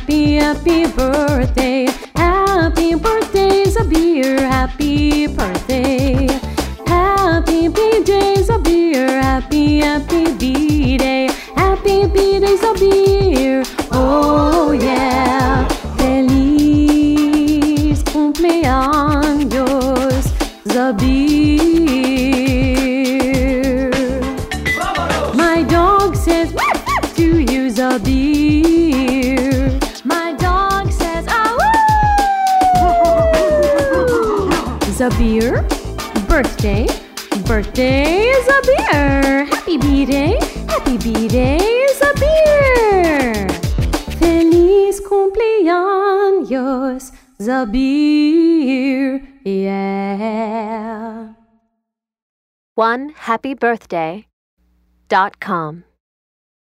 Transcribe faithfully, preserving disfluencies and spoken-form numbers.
happy, happy birthday. Happy birthday, Zabir, happy birthday. Happy B-Day, Zabir, happy, happy B-Day. Happy B-Day, Zabir, oh yeah. Feliz cumpleaños, Zabir. My dog says to you, Zabir. My dog says ah woo. Zabir, birthday, birthday, Zabir. Happy B-Day, happy B-Day, Zabir. Feliz cumpleaños, Zabir, yeah. one happy birthday dot com